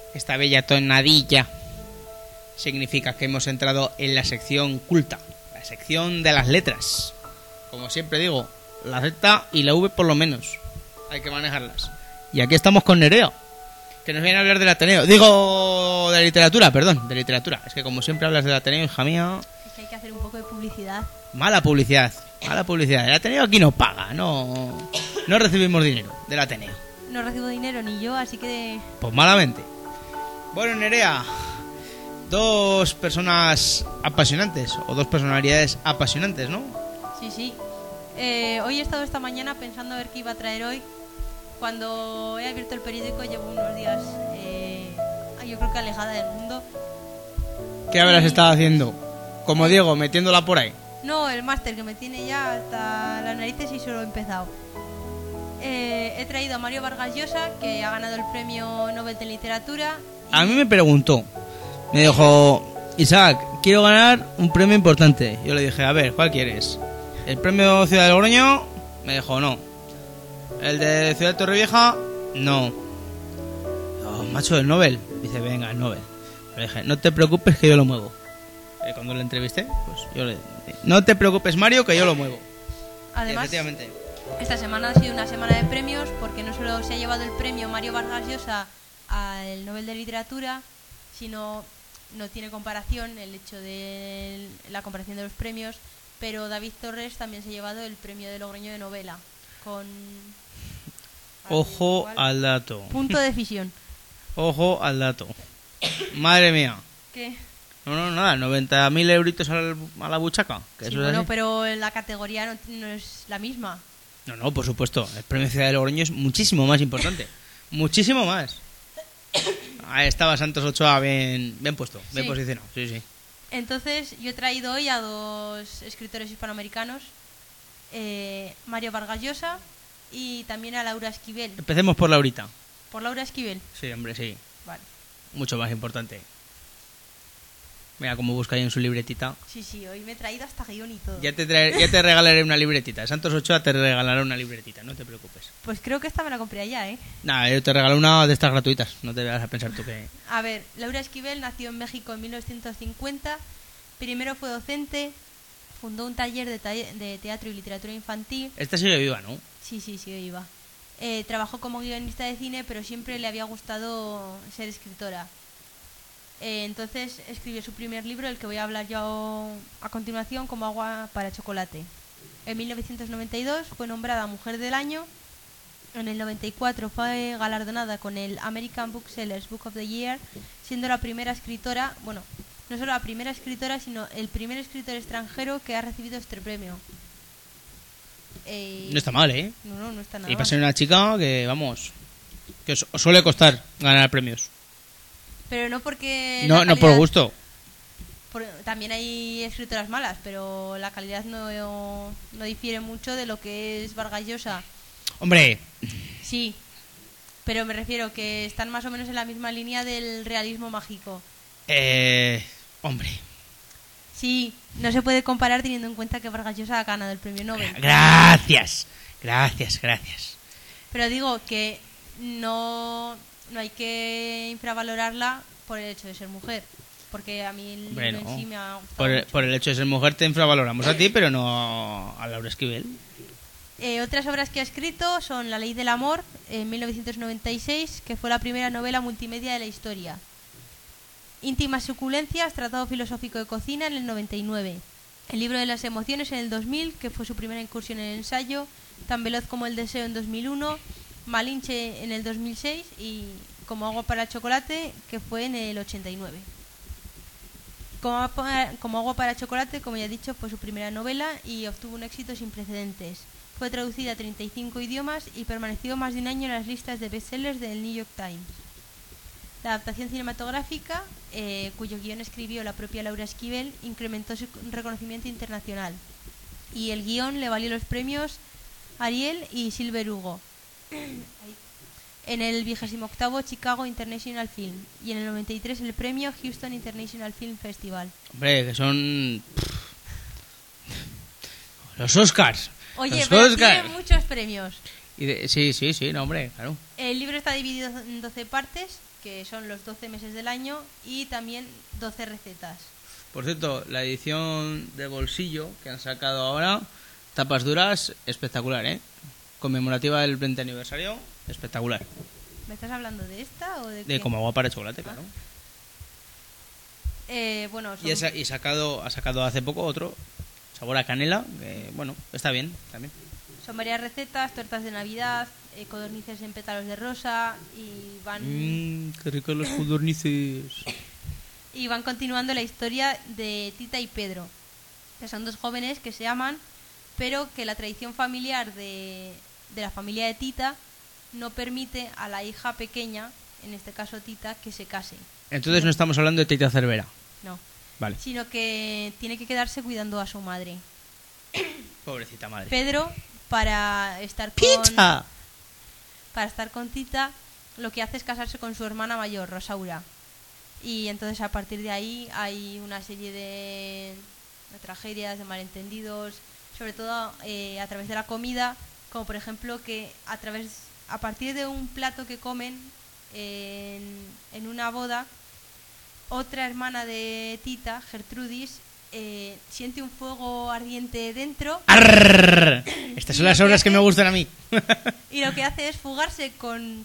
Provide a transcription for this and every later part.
esta bella tonadilla significa que hemos entrado en la sección culta, la sección de las letras. Como siempre digo, la Z y la V por lo menos hay que manejarlas. Y aquí estamos con Nerea, que nos viene a hablar del Ateneo. Digo, de literatura, perdón, de literatura. Es que como siempre hablas del Ateneo, hija mía... Es que hay que hacer un poco de publicidad. Mala publicidad, mala publicidad. El Ateneo aquí no paga, no recibimos dinero del Ateneo. No recibo dinero ni yo, así que... Pues malamente. Bueno, Nerea, dos personas apasionantes, o dos personalidades apasionantes, ¿no? Sí, sí. Hoy he estado esta mañana pensando a ver qué iba a traer hoy. Cuando he abierto el periódico llevo unos días, yo creo que alejada del mundo. ¿Qué habrás estado haciendo? Como Diego, metiéndola por ahí. No, el máster que me tiene ya hasta las narices y solo he empezado. He traído a Mario Vargas Llosa, que ha ganado el premio Nobel de Literatura. A mí me preguntó, me dijo, Isaac, quiero ganar un premio importante. Yo le dije, a ver, ¿cuál quieres? ¿El premio Ciudad de Logroño? Me dijo, no. ¿El de Ciudad de Torrevieja? No. Oh, macho, el Nobel. Dice, venga, el Nobel. Le dije, no te preocupes que yo lo muevo. Cuando le entrevisté, pues yo le dije, no te preocupes, Mario, que yo lo muevo. Además, efectivamente, esta semana ha sido una semana de premios, porque no solo se ha llevado el premio Mario Vargas Llosa al Nobel de Literatura, sino no tiene comparación el hecho de la comparación de los premios, pero David Torres también se ha llevado el premio de Logroño de novela con... Ojo al dato. Punto de fisión. Ojo al dato. Madre mía. ¿Qué? No, nada, 90.000 euritos a la buchaca. Que Sí, eso es bueno, así. pero la categoría no es la misma. No, por supuesto. El premio Ciudad de Logroño es muchísimo más importante. Muchísimo más. Ahí estaba Santos Ochoa bien puesto, bien Sí. posicionado. Sí, sí. Entonces, yo he traído hoy a dos escritores hispanoamericanos, Mario Vargas Llosa y también a Laura Esquivel. Empecemos por Laurita. ¿Por Laura Esquivel? Sí, hombre, sí. Vale. Mucho más importante. Mira cómo busca ahí en su libretita. Sí, hoy me he traído hasta guión y todo. Ya te regalaré una libretita. Santos Ochoa te regalará una libretita, no te preocupes. Pues creo que esta me la compré allá, ¿eh? Nada, yo te regalo una de estas gratuitas. No te vas a pensar tú que... A ver, Laura Esquivel nació en México en 1950. Primero fue docente, fundó un taller de teatro y literatura infantil. Esta sigue viva, ¿no? Sí, iba. Trabajó como guionista de cine, pero siempre le había gustado ser escritora. Entonces escribió su primer libro, el que voy a hablar yo a continuación, Como agua para chocolate. En 1992 fue nombrada Mujer del Año. En el 94 fue galardonada con el American Booksellers Book of the Year, siendo la primera escritora, bueno, no solo la primera escritora, sino el primer escritor extranjero que ha recibido este premio. No está mal, ¿eh? No está nada Y para mal. ser una chica que, vamos, que os suele costar ganar premios. Pero no porque... No la por calidad- gusto. También hay escritoras malas, pero la calidad no difiere mucho de lo que es Vargas Llosa. Hombre, Sí, pero me refiero que están más o menos en la misma línea del realismo mágico. hombre. Sí, no se puede comparar teniendo en cuenta que Vargas Llosa ha ganado el premio Nobel. Gracias. Pero digo que no hay que infravalorarla por el hecho de ser mujer. Porque a mí el Hombre, libro no. en sí me ha gustado Por el hecho de ser mujer te infravaloramos a ti, pero no a Laura Esquivel. Otras obras que ha escrito son La ley del amor, en 1996, que fue la primera novela multimedia de la historia. Íntimas suculencias, tratado filosófico de cocina, en el 99. El libro de las emociones, en el 2000, que fue su primera incursión en el ensayo. Tan veloz como el deseo, en 2001. Malinche, en el 2006. Y Como agua para el chocolate, que fue en el 89. Como agua para chocolate, como ya he dicho, fue su primera novela y obtuvo un éxito sin precedentes. Fue traducida a 35 idiomas y permaneció más de un año en las listas de bestsellers del New York Times. La adaptación cinematográfica, cuyo guión escribió la propia Laura Esquivel, incrementó su reconocimiento internacional. Y el guión le valió los premios Ariel y Silver Hugo en el 28º Chicago International Film y en el 93 el premio Houston International Film Festival. Hombre, que son... los Oscars. Oye, Los pero Oscars. tiene muchos premios. Sí, no, hombre, claro. El libro está dividido en 12 partes que son los 12 meses del año, y también 12 recetas. Por cierto, la edición de bolsillo que han sacado ahora, tapas duras, espectacular, ¿eh? Conmemorativa del 20 aniversario, espectacular. ¿Me estás hablando de esta o de De qué? como agua para chocolate, claro. Bueno, Y ha sacado hace poco otro, sabor a canela, que bueno, está bien, también. son varias recetas, tortas de Navidad, codornices en pétalos de rosa, y Qué ricos los codornices. y van continuando la historia de Tita y Pedro, que son dos jóvenes que se aman, pero que la tradición familiar de la familia de Tita no permite a la hija pequeña, en este caso Tita, que se case. Entonces no estamos hablando de Tita Cervera. No. Vale. Sino que tiene que quedarse cuidando a su madre. Pobrecita madre. Pedro, para estar con Tita, lo que hace es casarse con su hermana mayor, Rosaura. Y entonces a partir de ahí hay una serie de tragedias, de malentendidos, sobre todo a través de la comida, como por ejemplo que a partir de un plato que comen en una boda, otra hermana de Tita, Gertrudis, siente un fuego ardiente dentro. ¡Arrrr! Estas son las obras que me gustan a mí. Y lo que hace es fugarse con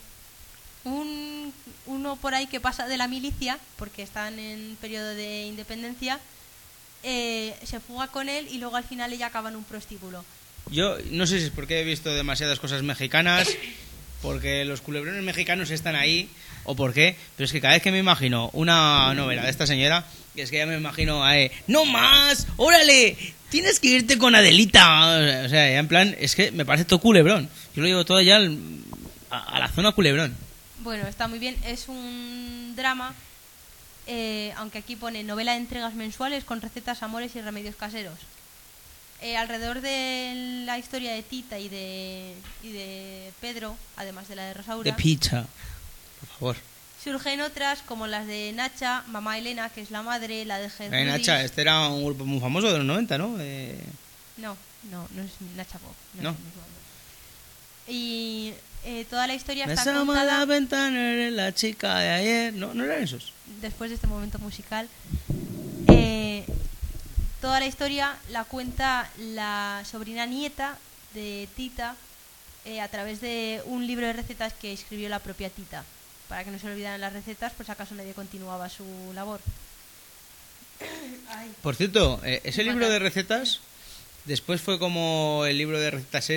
uno por ahí que pasa de la milicia, porque están en periodo de independencia, se fuga con él y luego al final ella acaba en un prostíbulo. Yo no sé si es porque he visto demasiadas cosas mexicanas, porque los culebrones mexicanos están ahí, o por qué, pero es que cada vez que me imagino una novela de esta señora, es que ya me imagino a ¡no más! ¡Órale! Tienes que irte con Adelita. O sea, ya en plan, es que me parece todo culebrón. Yo lo llevo todo ya a la zona culebrón. Bueno, está muy bien. Es un drama, aunque aquí pone novela de entregas mensuales con recetas, amores y remedios caseros. Alrededor de la historia de Tita y de Pedro, además de la de Rosaura, De pizza, por favor. surgen otras como las de Nacha, mamá Elena, que es la madre, la de Gertrudis. Nacha, este era un grupo muy famoso de los 90, ¿no? No es Nacha Pop. No. Es el mismo nombre. Y toda la historia Me está asoma a la contada ventana, eres la chica de ayer. No eran esos. después de este momento musical. Toda la historia la cuenta la sobrina nieta de Tita a través de un libro de recetas que escribió la propia Tita, para que no se olvidaran las recetas, por si acaso nadie continuaba su labor. Ay. Por cierto, ese libro de recetas después fue como el libro de recetas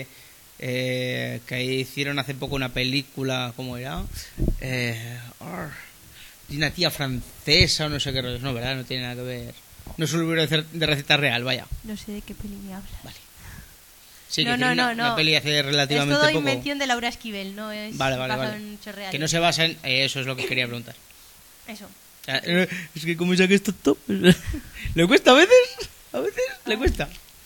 que hicieron hace poco una película, ¿cómo era? De una tía francesa o no sé qué rollo. No, ¿verdad? No tiene nada que ver. No es un libro de recetas real, vaya. No sé de qué peli me hablas. Vale. Sí, No, que no, hicieron no, una no. peli hace relativamente Es todo poco. invención de Laura Esquivel, no es basado en hechos reales. Que no se basa en... eso es lo que quería preguntar. Eso. Es que como saque esto top... ¿Le cuesta a veces? A veces le cuesta.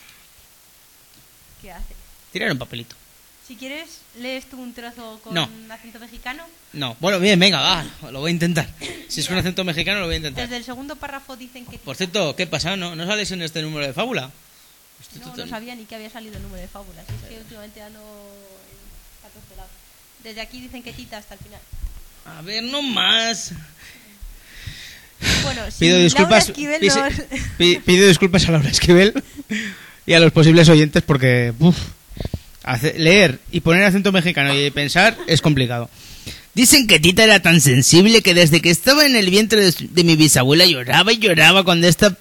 ¿Qué hace? Tirar un papelito. Si quieres, lees tú un trozo con No. acento mexicano. No. Bueno, bien, venga, va. Lo voy a intentar. Si es con acento mexicano, lo voy a intentar. Desde el segundo párrafo dicen que... Por cierto, ¿qué pasa? ¿No sales en este número de fábula? No sabía ni que había salido el número de fábulas. Es que últimamente ando en 14 lados. Desde aquí dicen que Tita hasta el final. A ver, no más. Bueno, si Pido disculpas, Laura Esquivel pido disculpas a Laura Esquivel y a los posibles oyentes porque leer y poner acento mexicano y pensar es complicado. Dicen que Tita era tan sensible que desde que estaba en el vientre de mi bisabuela lloraba y lloraba cuando esta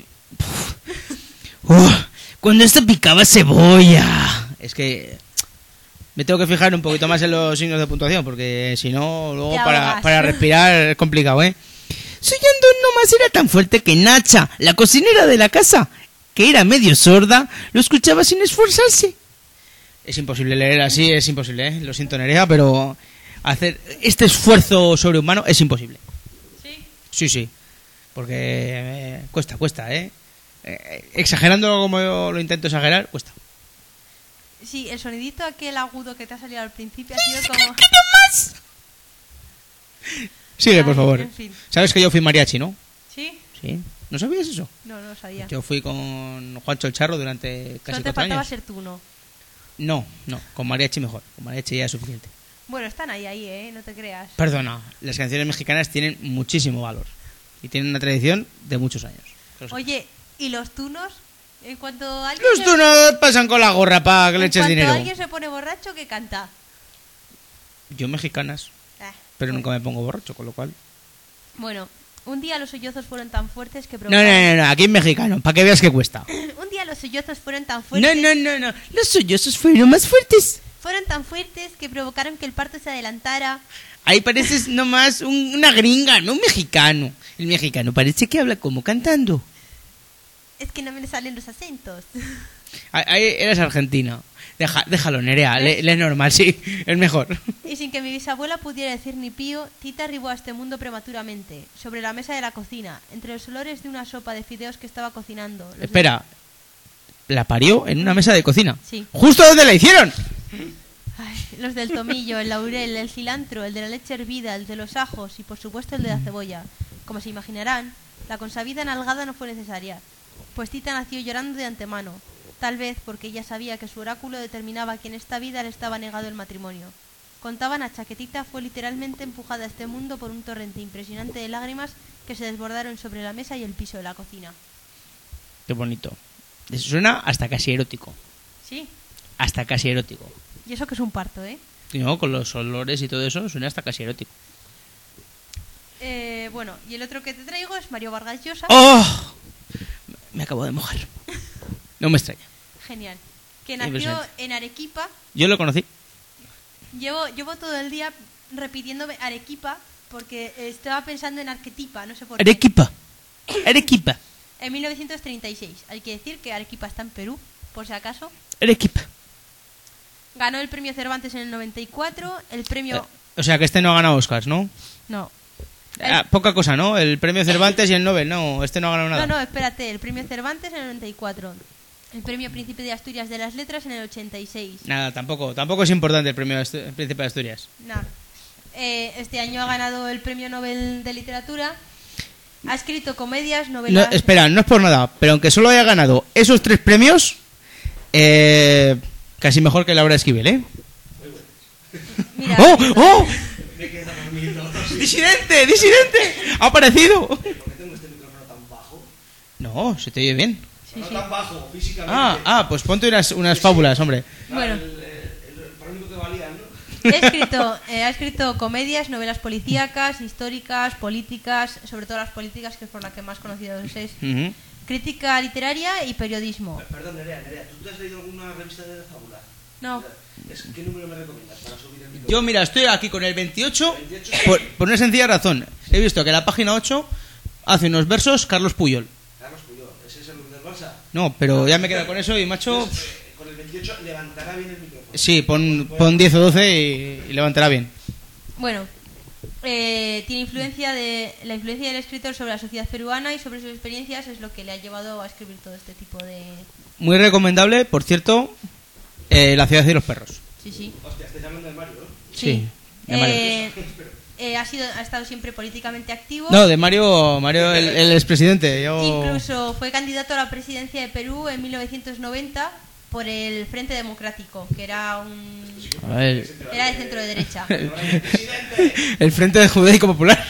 cuando esta picaba cebolla. Es que me tengo que fijar un poquito más en los signos de puntuación porque si no, luego para respirar es complicado, ¿eh? Su llanto nomás era tan fuerte que Nacha, la cocinera de la casa, que era medio sorda, lo escuchaba sin esforzarse. Es imposible leer así, es imposible, ¿eh? Lo siento, Nerea, pero hacer este esfuerzo sobrehumano es imposible. ¿Sí? Sí, porque cuesta, ¿eh? Exagerándolo como yo lo intento exagerar, cuesta. Sí, el sonidito aquel agudo que te ha salido al principio ha sido como... Sigue, por Ay, favor. en fin. Sabes que yo fui mariachi, ¿no? ¿Sí? Sí. ¿No sabías eso? No sabía. Yo fui con Juancho el Charro durante casi Solo te 4 faltaba años. ser tú, ¿no? No, con mariachi mejor. Con mariachi ya es suficiente. Bueno, están ahí, no te creas. Perdona, las canciones mexicanas tienen muchísimo valor y tienen una tradición de muchos años. Oye, ¿y los tunos? En cuanto alguien Los tunos pasan con la gorra para que le eches dinero. cuando alguien se pone borracho, ¿qué canta? Yo mexicanas, pero nunca me pongo borracho, con lo cual... Bueno, un día los sollozos fueron tan fuertes que No, provocaron... aquí en mexicano, para que veas que cuesta. Un día los sollozos fueron tan fuertes... No, los sollozos fueron más fuertes. Fueron tan fuertes que provocaron que el parto se adelantara. Ahí pareces nomás una gringa, no un mexicano. El mexicano parece que habla como cantando. Es que no me salen los acentos. Ahí eres argentina. Déjalo, Nerea, le normal, sí, es mejor. Y sin que mi bisabuela pudiera decir ni pío, Tita arribó a este mundo prematuramente, sobre la mesa de la cocina, entre los olores de una sopa de fideos que estaba cocinando. Espera, ¿la parió en una mesa de cocina? Sí. ¿Justo donde la hicieron? Ay, los del tomillo, el laurel, el cilantro, el de la leche hervida, el de los ajos y por supuesto el de la cebolla. Como se imaginarán, la consabida nalgada no fue necesaria, pues Tita nació llorando de antemano, tal vez porque ella sabía que su oráculo determinaba que en esta vida le estaba negado el matrimonio. Contaban a que Tita fue literalmente empujada a este mundo por un torrente impresionante de lágrimas que se desbordaron sobre la mesa y el piso de la cocina. Qué bonito. Suena hasta casi erótico. Sí. Hasta casi erótico. Y eso que es un parto, ¿eh? No, con los olores y todo eso suena hasta casi erótico. Bueno, y el otro que te traigo es Mario Vargas Llosa. ¡Oh! Me acabo de mojar. No me extraña. Genial. Que nació en Arequipa. Yo lo conocí. Llevo todo el día repitiéndome Arequipa porque estaba pensando en Arquetipa, no sé por qué. Arequipa. Arequipa. En 1936. Hay que decir que Arequipa está en Perú, por si acaso. Arequipa. Ganó el premio Cervantes en el 94, el premio... O sea que este no ha ganado Oscars, ¿no? No. Poca cosa, ¿no? El premio Cervantes y el Nobel, no, este no ha ganado nada. No, espérate, el premio Cervantes en el 94, el premio Príncipe de Asturias de las Letras en el 86. Nada, tampoco es importante el premio Príncipe de Asturias. Nada. Este año ha ganado el premio Nobel de Literatura, ha escrito comedias, novelas... No, espera, no es por nada, pero aunque solo haya ganado esos 3 premios, casi mejor que Laura Esquivel, ¿eh? Mira, ¡Oh! ¡Oh! ¡Disidente! ¡Ha aparecido! ¿Por qué tengo este micrófono tan bajo? No, se te oye bien. Sí, No sí. tan bajo, físicamente. Pues ponte unas fábulas, hombre. Bueno. Para lo único que valían, ¿no? Ha escrito comedias, novelas policíacas, históricas, políticas, sobre todo las políticas, que es por la que más conocido es. Ujú. Crítica literaria y periodismo. Perdón, Nerea, ¿tú te has leído alguna revista de fábula? No. ¿Qué número me recomiendas para subir el micrófono? Yo, mira, estoy aquí con el 28 por una sencilla razón. He visto que la página 8 hace unos versos Carlos Puyol. Carlos Puyol, ¿ese es el del Barça? No, pero ya me quedo con eso y, macho... Con el 28 levantará bien el micrófono. Sí, pon 10 o 12 y levantará bien. Bueno, tiene la influencia del escritor sobre la sociedad peruana y sobre sus experiencias es lo que le ha llevado a escribir todo este tipo de... Muy recomendable, por cierto, La ciudad y los perros. Sí. Hostia, estáis hablando de Mario, ¿no? Sí. De Mario. Ha estado siempre políticamente activo. No, de Mario el expresidente. Incluso fue candidato a la presidencia de Perú en 1990 por el Frente Democrático, que era era de centro de derecha. El Frente Judaico Popular.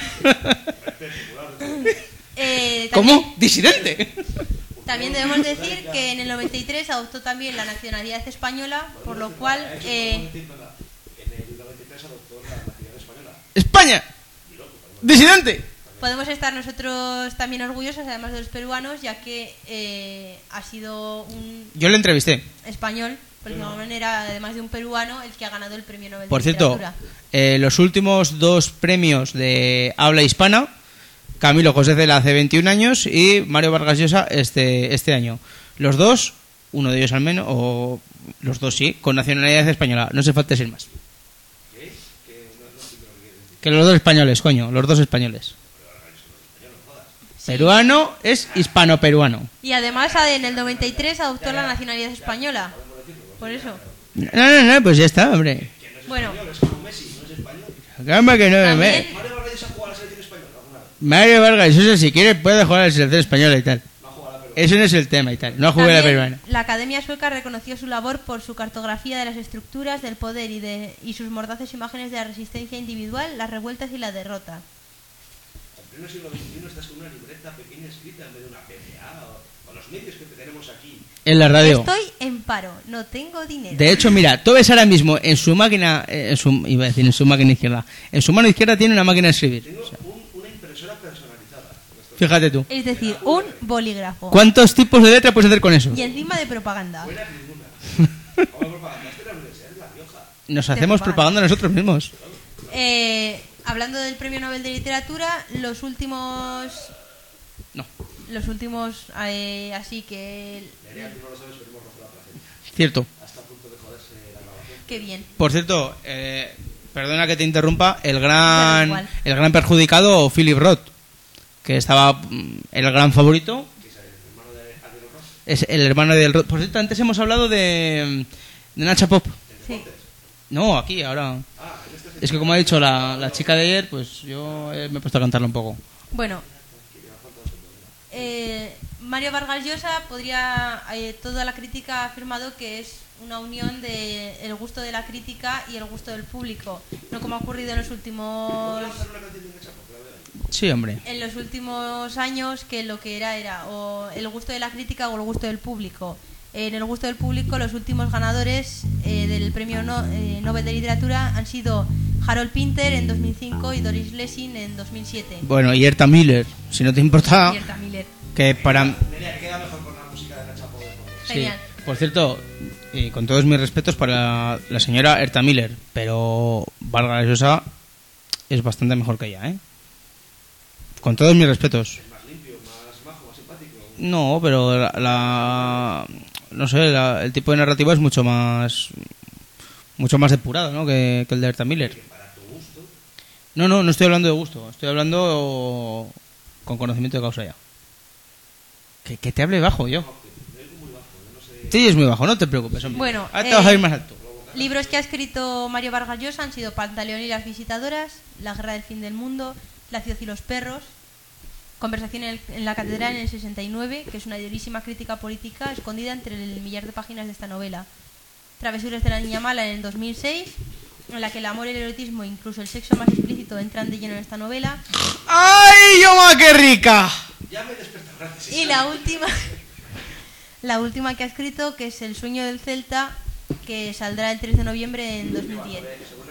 ¿Cómo? ¿Disidente? También debemos decir que en el 93 adoptó también la nacionalidad española, por lo cual... En el 93 adoptó la nacionalidad española. ¡España! ¡Disidente! Podemos estar nosotros también orgullosos, además de los peruanos, ya que ha sido un Yo le entrevisté. español, por decirlo de alguna manera, además de un peruano, el que ha ganado el premio Nobel Por de cierto, Literatura. los últimos 2 premios de habla hispana, Camilo José Cela hace 21 años y Mario Vargas Llosa este año. Los dos, uno de ellos al menos, o los dos sí, con nacionalidad española. No se falta decir más. ¿Qué? Que los dos españoles, coño, los dos españoles. Peruano es hispano-peruano. Y además en el 93 adoptó la nacionalidad española. Por eso. No, pues ya está, hombre. Bueno, Es como Messi, no es español. Calma que no me... también, Mario Vargas ha jugado a la selección española alguna vez. Mario Vargas Llosa, si quiere, puede jugar a la selección española y tal. No ha jugado a la Eso no es el tema y tal. No jugué la También, peruana. la Academia Sueca reconoció su labor por su cartografía de las estructuras del poder y sus mordaces imágenes de la resistencia individual, las revueltas y la derrota. En pleno siglo XXI estás con una libreta pequeña escrita en vez de una PDA o los medios que tenemos aquí. En la radio. Estoy en paro, no tengo dinero. De hecho, mira, tú ves ahora mismo en su máquina, iba a decir en su máquina izquierda, en su mano izquierda tiene una máquina de escribir. Tengo una impresora personalizada. Fíjate tú. Es decir, un bolígrafo. ¿Cuántos tipos de letra puedes hacer con eso? Y encima de propaganda. Buena ninguna. Como propaganda, esta es la Universidad de La Rioja. Nos hacemos propaganda nosotros mismos. Hablando del Premio Nobel de Literatura, los últimos, No, así que... Nerea, tú no lo sabes, pero hemos rozado la placenta. cierto. Hasta a punto de joderse la grabación. Qué bien. Por cierto, perdona que te interrumpa, Da igual. el gran perjudicado, Philip Roth, que estaba el gran favorito, ¿Qué es el hermano de Adriano Ross? es el hermano del Roth. Por cierto, antes hemos hablado de Nacha Pop. Sí. No, aquí, ahora. Ah, en este Es que como ha dicho la chica de ayer, pues yo me he puesto a cantarlo un poco. Bueno, Mario Vargas Llosa podría, toda la crítica ha afirmado que es una unión de el gusto de la crítica y el gusto del público, no como ha ocurrido en los últimos Sí, hombre. años, que lo que era o el gusto de la crítica o el gusto del público. En el gusto del público, los últimos ganadores del Premio Nobel de Literatura han sido Harold Pinter en 2005 y Doris Lessing en 2007. Bueno, y Herta Miller, si no te importa, Y Herta Miller. que para... Nerea, queda mejor con la música de Nacha Pop de fondo. Sí, Genial. por cierto, y con todos mis respetos para la señora Herta Miller, pero Vargas Llosa es bastante mejor que ella, ¿eh? Con todos mis respetos. Más limpio, más majo, más simpático. No, pero no sé, el tipo de narrativa es mucho más depurado, ¿no? que el de Herta Miller. Para tu gusto, No estoy hablando de gusto, estoy hablando con conocimiento de causa ya. Que te hable bajo yo. Sí, es muy bajo, no te preocupes, hombre. Bueno, ahora te vas a ir más alto. libros que ha escrito Mario Vargas Llosa han sido Pantaleón y las visitadoras, La guerra del fin del mundo, La ciudad y los perros, Conversación en la catedral en el 69, que es una durísima crítica política escondida entre el millar de páginas de esta novela, Travesuras de la niña mala en el 2006, en la que el amor, el erotismo e incluso el sexo más explícito entran de lleno en esta novela, ¡Ay, Yoma, qué rica! ya me despertó, gracias. y la última que ha escrito, que es El sueño del Celta, que saldrá el 3 de noviembre en 2010.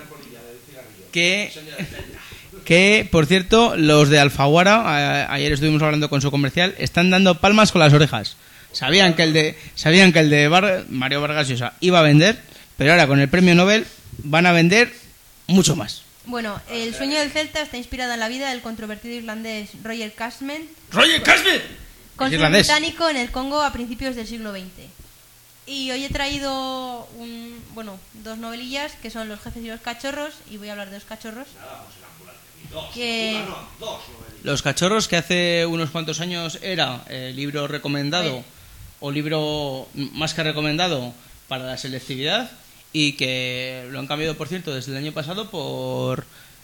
Que, por cierto, los de Alfaguara, ayer estuvimos hablando con su comercial, están dando palmas con las orejas. Sabían que el de Mario Vargas Llosa iba a vender, pero ahora con el premio Nobel van a vender mucho más. Bueno, El sueño del Celta está inspirada en la vida del controvertido irlandés Roger Casement, ¡Roger Casement! cónsul irlandés. británico en el Congo a principios del siglo XX. Y hoy he traído dos novelillas que son Los jefes y los cachorros, y voy a hablar de los cachorros. Que Los cachorros, que hace unos cuantos años era libro recomendado o libro más que recomendado para la selectividad, y que lo han cambiado, por cierto, desde el año pasado por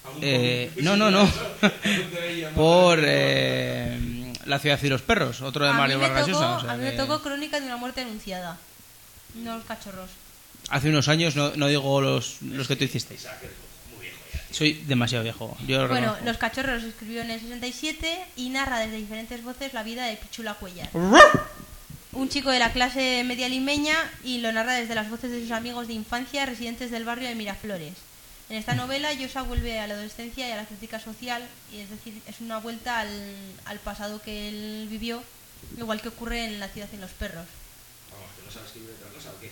por La ciudad y los perros, otro de Mario Vargas Llosa. O sea a mí me que tocó Crónica de una muerte anunciada, no los cachorros. hace unos años, no digo los que tú hiciste. Soy demasiado viejo. Yo lo Bueno, reconozco. Los cachorros se escribió en el 67 y narra desde diferentes voces la vida de Pichula Cuellar, un chico de la clase media limeña, y lo narra desde las voces de sus amigos de infancia residentes del barrio de Miraflores. En esta novela, Llosa vuelve a la adolescencia y a la crítica social, y es decir, es una vuelta al pasado que él vivió, igual que ocurre en La ciudad y los perros. Vamos, que no sabes escribir otra cosa, ¿o qué?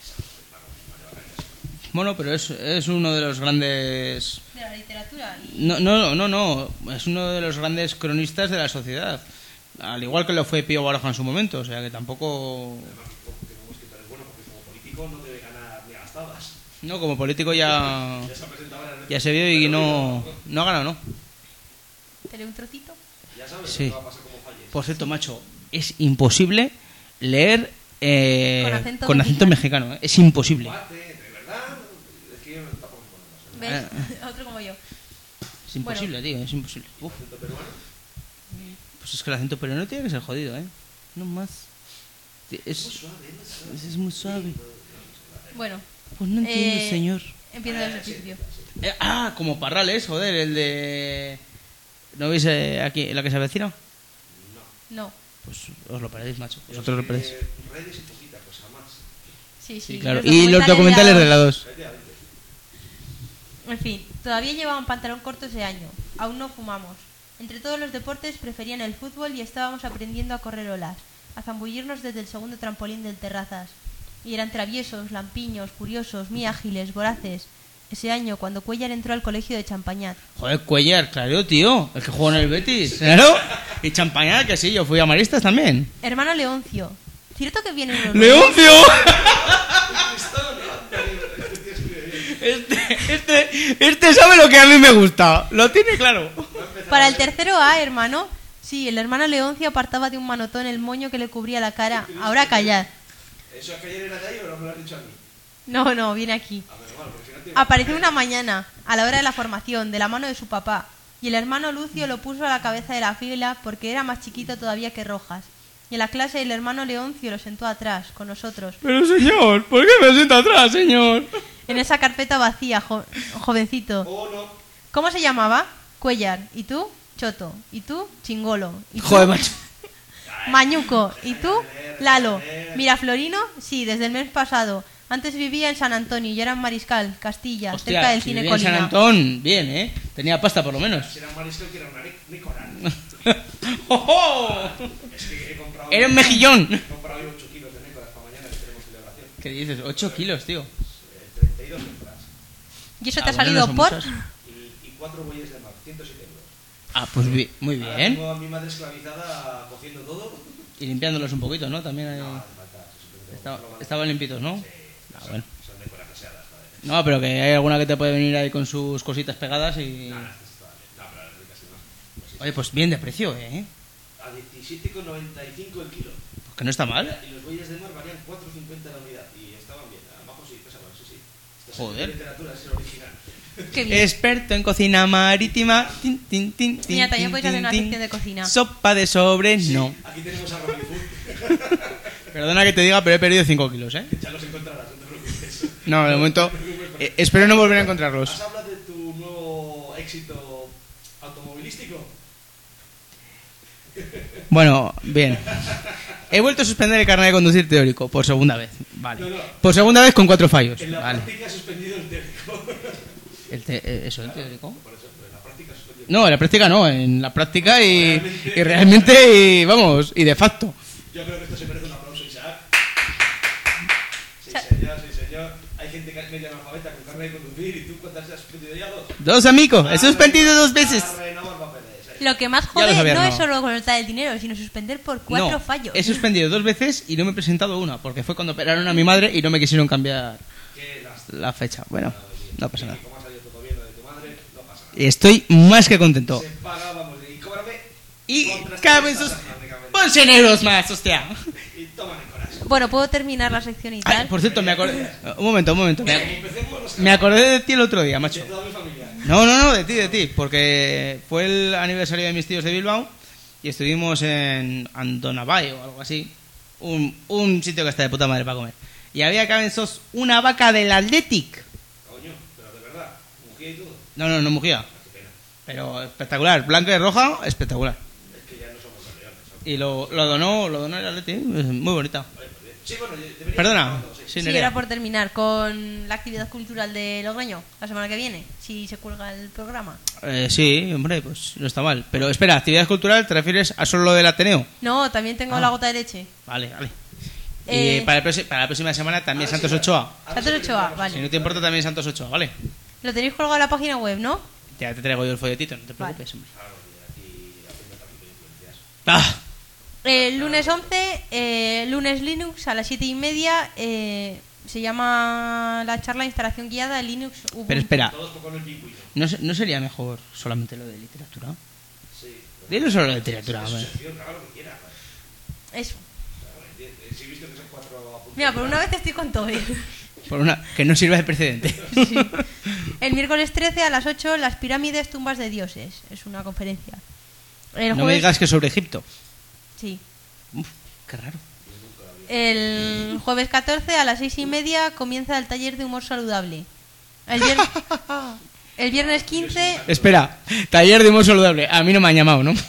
Bueno, pero es uno de los grandes... De la literatura. Y... No. Es uno de los grandes cronistas de la sociedad. Al igual que lo fue Pío Baroja en su momento. O sea que tampoco... Además, que como escritor es bueno, porque como político no debe ganar ni a las tablas. No, como político ya Ya se ha presentado varias veces. ya se vio y no ha ganado, ¿no? ¿Te leo un trocito? Ya sabes Sí. lo que va a pasar como falles. Por cierto, macho, es imposible leer Con acento mexicano. ¿Eh? Es imposible. Guate, de verdad, es que yo tampoco me ¿Ves? Ah. Otro como yo. Es imposible, tío, es imposible. Uf, acento peruano. pues es que el acento peruano tiene que ser jodido, ¿eh? No más. Sí, es muy suave. Bueno, Pues no entiendo, señor. empiezo desde el principio. Como Parrales, joder, el de... ¿No veis aquí la que se avecina? No. Pues os lo perdéis, macho. Vosotros lo perdéis. Redes y poquita cosa más. Sí, Sí, claro. Y los documentales de la 2. Efectivamente. En fin, todavía llevaban pantalón corto ese año. Aún no fumamos. Entre todos los deportes preferían el fútbol y estábamos aprendiendo a correr olas, a zambullirnos desde el segundo trampolín del terrazas. Y eran traviesos, lampiños, curiosos, muy ágiles, voraces. Ese año, cuando Cuellar entró al colegio de Champañat. Joder, Cuellar, claro, tío. El que jugó en el Betis, claro. Y Champañat, que sí, yo fui a Maristas también. Hermano Leoncio. ¿Cierto que vienen los... ¡Leoncio! Este sabe lo que a mí me gusta. Lo tiene claro. Para el tercero A, hermano. Sí, el hermano Leoncio apartaba de un manotón el moño que le cubría la cara. Ahora callad. ¿Eso que ayer era de ahí o no me lo has dicho a mí? No, viene aquí. A ver, bueno, porque si no te... Apareció una mañana, a la hora de la formación, de la mano de su papá, y el hermano Lucio lo puso a la cabeza de la fila porque era más chiquito todavía que Rojas. Y en la clase el hermano Leoncio lo sentó atrás, con nosotros, Pero señor, ¿por qué me siento atrás, señor? en esa carpeta vacía, jovencito. Oh, no. ¿Cómo se llamaba? Cuellar. ¿Y tú? Choto. ¿Y tú? Chingolo. ¿Y tú? Joder, macho. Mañuco. ¿Y tú? Lalo. Miraflorino, sí, desde el mes pasado. Antes vivía en San Antonio y era en Mariscal, Castilla, Hostia, cerca del si Cine vivía en San Colina. Antón, bien, ¿eh? Tenía pasta por lo menos. Si era un mariscal que era una Nicolás. ¡Oh! Es que he comprado... Era un mejillón. He comprado yo 8 kilos de Nicolás para mañana que tenemos celebración. ¿Qué dices? 8 kilos, tío. 32 Nicolás. ¿Y eso te ha bueno, salido no son por? muchas. Y 4 bueyes de mar, 107 euros. Pues muy Ahora bien. tengo a mi madre esclavizada cogiendo todo. Y limpiándolos un poquito, ¿no? También hay... No, hace falta, Estaban limpitos, ¿no? Sí, Bueno. son Nicolás aseadas, joder. No, pero que hay alguna que te puede venir ahí con sus cositas pegadas y... No, pero las ricas sí, no. Pues sí, Oye, pues bien de precio, ¿eh? a 17,95 el kilo. Pues que no está mal. Y los bueyes de mar valían 4,50 la unidad. Y estaban bien. Abajo sí, pesaban, sí, sí. Esta Joder. literatura es el original. Qué bien. Experto en cocina marítima. Tin, tin, tin, tin, Mira, también tin, podéis hacer una tin, sección de cocina. Sopa de sobre, no. Aquí tenemos a Robin Hood. Perdona que te diga, pero he perdido 5 kilos, ¿eh? Ya los encontrarás, no te preocupes. No, de momento... espero no volver a encontrarlos. ¿Has hablado de tu nuevo éxito automovilístico? Bueno, bien. He vuelto a suspender el carnet de conducir teórico por segunda vez. Vale. No. Por segunda vez con 4 fallos. En la Vale. práctica has suspendido el teórico. ¿Eso, el teórico? Por eso, pero en la práctica has suspendido. No, en la práctica no. En la práctica y realmente, y vamos, y de facto. Yo creo que esto se merece un aplauso, Isaac. Sí, Sa- señor, sí, señor. Hay gente que es media analfabeta con carnet de conducir y tú cuántas has suspendido ya dos. 2, amigo. He suspendido 2 veces. No vas a perder, sí. Lo que más Ya lo jode sabías, no no. es solo contar el dinero, sino suspender por 4 No, fallos. he suspendido 2 veces y no me he presentado una, porque fue cuando operaron a mi madre y no me quisieron cambiar Qué lástima. la fecha. Bueno, no pasa nada. Y como ha salido todo bien lo de tu madre, no pasa nada. Estoy más que contento. Se paga, vamos, y cóbrame. Y otras caben 3 sus... tasas prácticamente. ¡Ponse en euros más, hostia! Y toma, Nicolás. Bueno, ¿puedo terminar la sección y Ay, tal? por cierto, me acordé... Un momento. Empecemos los Me acordé de ti el otro día, macho. de toda mi familia. No, de ti, porque fue el aniversario de mis tíos de Bilbao y estuvimos en Andonabay o algo así, un sitio que está de puta madre para comer. Y había cabensos una vaca del Athletic. Coño, pero de verdad, mugía y todo. No mugía, Qué pena. pero espectacular, blanca y roja, espectacular. Es que ya no somos los leones. ¿No? Y lo donó el Athletic, es muy bonita. Oye, pues bien. Sí, bueno, debería Perdona, estar grabando, sí. sí, Sí, Nerea. era por terminar con la actividad cultural de Logroño la semana que viene, si se cuelga el programa. Sí, hombre, pues no está mal. Pero espera, actividad cultural, ¿te refieres a solo lo del Ateneo? No, también tengo la gota de leche. Vale. Eh, Y para la próxima semana también Santos Ochoa. Santos Ochoa, Si vale. no te importa también Santos Ochoa, ¿vale? Lo tenéis colgado en la página web, ¿no? Ya te traigo yo el folletito, no te Vale. preocupes, hombre. Claro, y aquí haciendo tráfico de influencias. ¡Ah! El lunes 11, lunes Linux a las 7:30, se llama la charla de instalación guiada de Linux Ubuntu. Pero espera, Todos con el pingüino. ¿no sería mejor solamente lo de literatura? Sí. Dilo solo de literatura, hombre. Sección, haga lo que quiera. Vale. Eso. Vale, sí, he visto que son 4 apuntes. Mira, por una vez estoy con todo. Por una que no sirva de precedente. Sí. El miércoles 13 a las 8, las pirámides tumbas de dioses. Es una conferencia. El No me jueves... digas que sobre Egipto. Sí. Uf. Qué raro. El jueves 14 a las 6:30 comienza el taller de humor saludable. El viernes 15... Espera, taller de humor saludable. A mí no me han llamado, ¿no?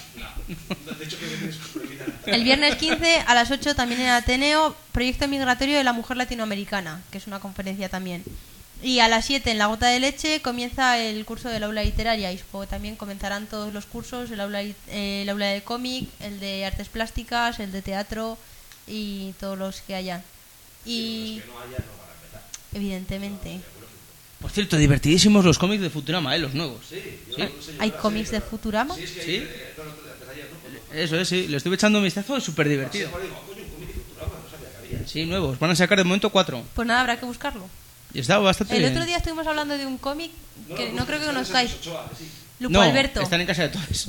El viernes 15 a las 8 también en Ateneo, Proyecto Migratorio de la Mujer Latinoamericana, que es una conferencia también. Y a las 7 en La Gota de Leche comienza el curso del aula literaria y supongo que también comenzarán todos los cursos, el aula de cómic, el de artes plásticas, el de teatro y todos los que haya. Y los que no haya no van a empezar. evidentemente. Por cierto, divertidísimos los cómics de Futurama, los nuevos. Sí, yo ¿Sí? no sé, yo ¿Hay ahora cómics sí, de pero- Futurama? Sí, es que ¿Sí? desde ayer, ¿no? Eso es, sí. Le estuve echando un vistazo, es súper divertido. Digo, coño, un cómic de Futurama, no sabía que había. Sí, nuevos. Van a sacar de momento 4. Pues nada, habrá que buscarlo. Y está bastante El bien. otro día estuvimos hablando de un cómic que no creo que conozcáis. Ochoa, sí. Lupo No, Alberto. están en casa de todos.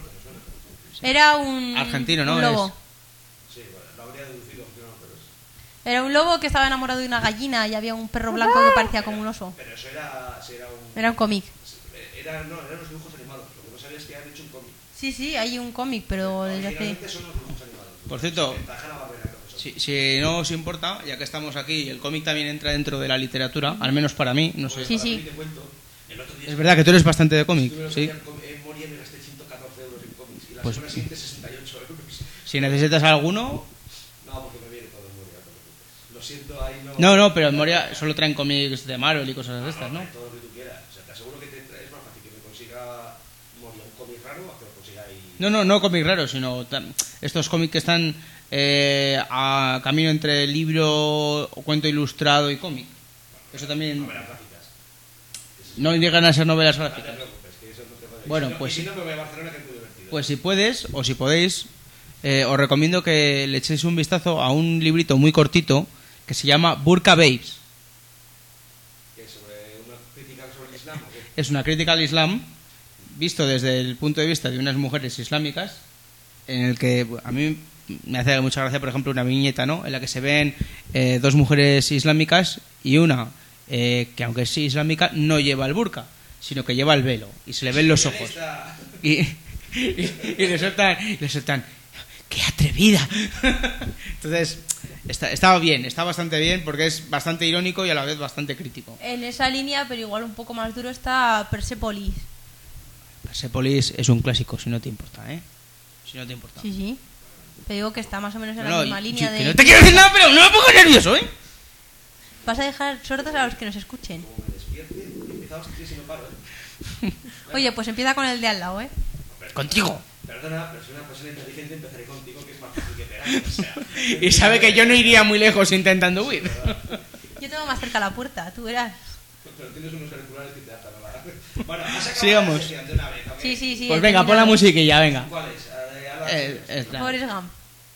Era un... Argentino, ¿no? un lobo. Sí, bueno, lo habría deducido, aunque no, pero es... Era un lobo que estaba enamorado de una gallina y había un perro blanco que parecía como un oso. Pero eso era un... Era un cómic. eran los dibujos animados. Lo que no sabía es que han hecho un cómic. Sí, sí, hay un cómic, pero desde hace... Originalmente son los dibujos animados. Por cierto, Hanna-Barbera, creo que son. si no os importa, ya que estamos aquí, el cómic también entra dentro de la literatura, al menos para mí, no sé. Sí, Para mí sí. te cuento, el otro día Es verdad que tú eres bastante de cómic, estuve sí. en Moria y me gasté 114 euros en cómics. Y la Pues- semana siguiente 68 euros. Si necesitas alguno... No, porque me viene todo en Moria, no te preocupes. Lo siento, ahí no... No, pero en Moria solo traen cómics de Marvel y cosas de estas, ¿no? Todo lo que tú quieras. O sea, te aseguro que es más fácil que me consiga Moria un cómic raro a que lo consiga ahí... No cómics raros, sino estos cómics que están a camino entre libro, cuento ilustrado y cómic. Eso también... Novelas gráficas. No llegan a ser novelas No te gráficas. preocupes, que eso no te jode. Bueno, Si no- pues y si sí. no, me voy a Barcelona, que es muy divertido. Pues si puedes, o si podéis, os recomiendo que le echéis un vistazo a un librito muy cortito que se llama Burqa Babes. ¿Qué, sobre una crítica sobre el Islam o qué? Es una crítica al Islam visto desde el punto de vista de unas mujeres islámicas, en el que a mí me hace mucha gracia, por ejemplo, una viñeta, ¿no?, en la que se ven dos mujeres islámicas y una que, aunque es islámica, no lleva el burka, sino que lleva el velo y se le ven los ojos. Esta- Y le sueltan, ¡qué atrevida! Entonces, está bien, está bastante bien porque es bastante irónico y a la vez bastante crítico. En esa línea, pero igual un poco más duro, está Persepolis. Persepolis es un clásico, si no te importa, ¿eh? Si no te importa. Sí, sí. Te digo que está más o menos en la No, misma línea que de... no te quiero decir nada, pero no me pongo nervioso, ¿eh? Vas a dejar sordos a los que nos escuchen. Como me despierte, empezamos a si no paro, ¿eh? Oye, pues empieza con el de al lado, ¿eh? Contigo. Perdona, pero soy una persona inteligente, empezaré contigo, que es más fácil que pegar. O sea, Y sabe que yo no iría muy lejos intentando huir. Yo tengo más cerca la puerta, tú verás. pero tienes unos auriculares que te atan a la... Bueno, has acabado Sigamos. la sección de una vez, ¿ok? Sí, sí, sí. Pues he venga, pon la terminado. musiquilla, venga. ¿Cuál es? Es la- Forrest Gump.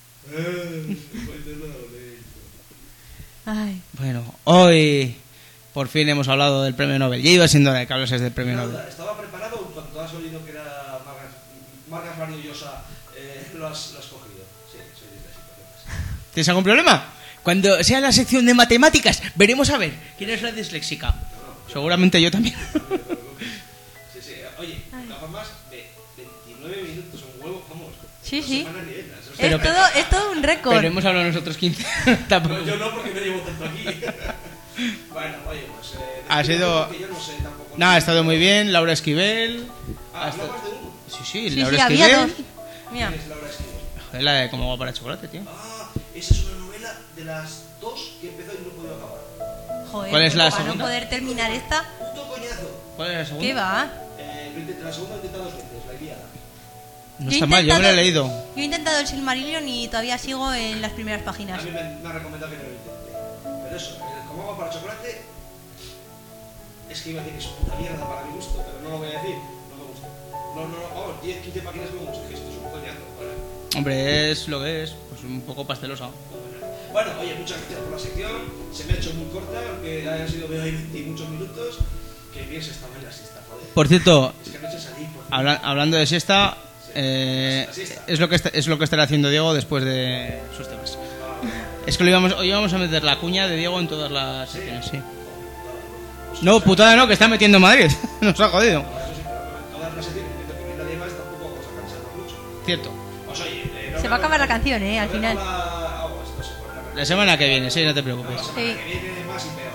Ay. Bueno, hoy por fin hemos hablado del premio Nobel. Ya iba siendo hora de que hablases del premio Nobel. Estaba preparado cuando has oído que era Margas Mario Llosa, lo has cogido. Sí, soy disléxico, ¿qué pasa? ¿Tienes algún problema? Cuando sea la sección de matemáticas, veremos a ver quién es la disléxica. Seguramente yo también. Sí, sí. Oye, nada más de 29 minutos, un huevo, vamos. Sí, dos sí. semanas llenas, o sea, Pero- Es todo un récord. Pero hemos hablado nosotros 15. Tampoco. yo no, porque no llevo tanto aquí. Bueno, oye, pues... Ha sido- porque yo no sé tampoco... Nada, ha estado muy bien. Laura Esquivel. Ah, ha estado- ¿hablabas de uno? Sí, sí, Sí, Laura sí, había Esquivel. dos. Mira. ¿Quién es Laura Esquivel? Joder, la de Como va para chocolate, tío. Ah, esa es una novela de las dos que empezó y no pudo acabar. Joder, ¿Cuál es la para segunda? no poder terminar esta, Puto coñazo. ¿Cuál es la segunda? ¿qué va? La segunda lo he intentado 2 veces, la Ilíada. No Yo he está mal, yo me la he intentado- leído. Yo he intentado el Silmarillion y todavía sigo en las primeras A páginas. mí me ha recomendado que no lo intente. Pero eso, como agua para chocolate, es que iba a decir que es puta mierda para mi gusto, pero no lo voy a decir, no me gusta. Vamos, 10, 15 páginas me gusta, que esto es un coñazo. Hombre, es lo que es. Pues un poco pastelosa. Bueno, oye, muchas gracias por la sección. Se me ha hecho muy corta, aunque haya sido de 20 y muchos minutos. Que bien se estaba en la siesta, joder. Por cierto, Es que anoche salí, por favor. hablando de siesta, La siesta. es lo que estará haciendo Diego después de sus temas. Es que hoy íbamos a meter la cuña de Diego en todas las secciones, sí. No, putada no, que está metiendo en Madrid. Nos ha jodido. Todas las secciones que meto con nadie más tampoco vamos a cansarnos mucho. Cierto. Pues oye, Se va a acabar la canción, al final. La semana que viene, sí, no te No, la preocupes. semana Sí. que viene más y peor.